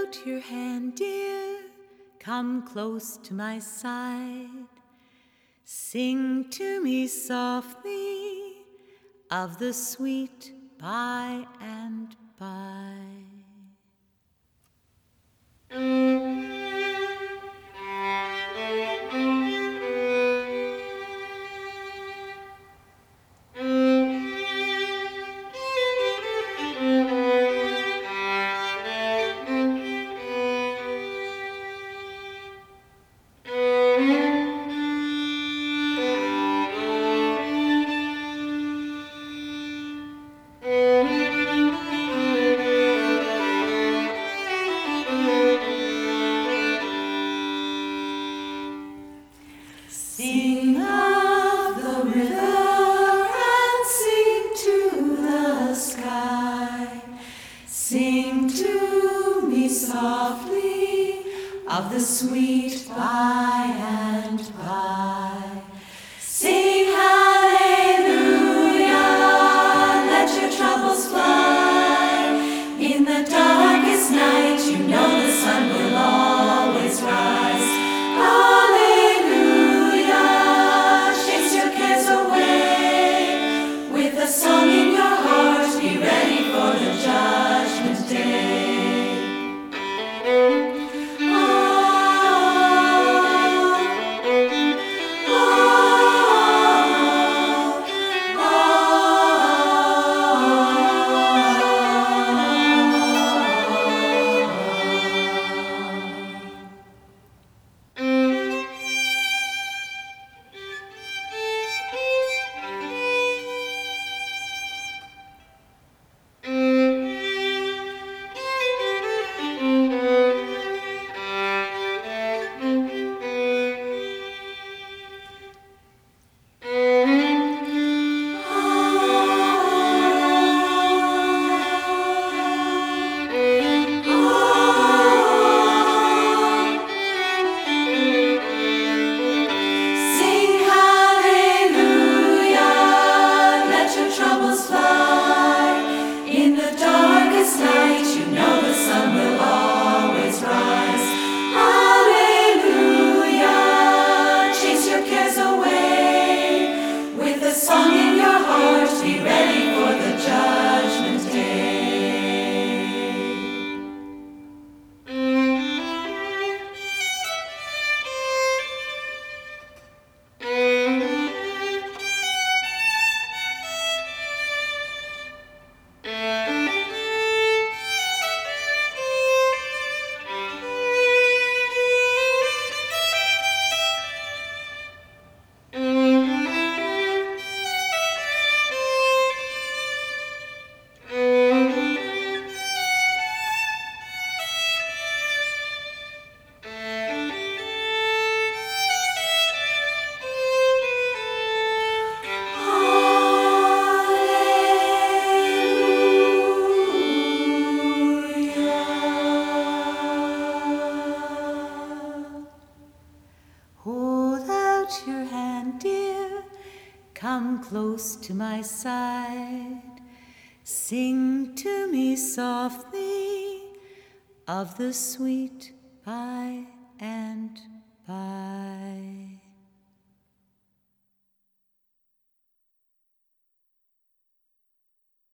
out your hand, dear, come close to my side. Sing to me softly of the sweet by and by. Sing of the river and sing to the sky. Sing to me softly of the sweet by and by. Sing hallelujah, let your troubles fly. In the darkest night, you know the sun will always rise. Hallelujah, chase your cares away. With a song in your heart, be ready for the judgment day. Song in your heart, be ready for the judgment day. Hold out your hand, dear, come close to my side. Sing to me softly of the sweet by and by.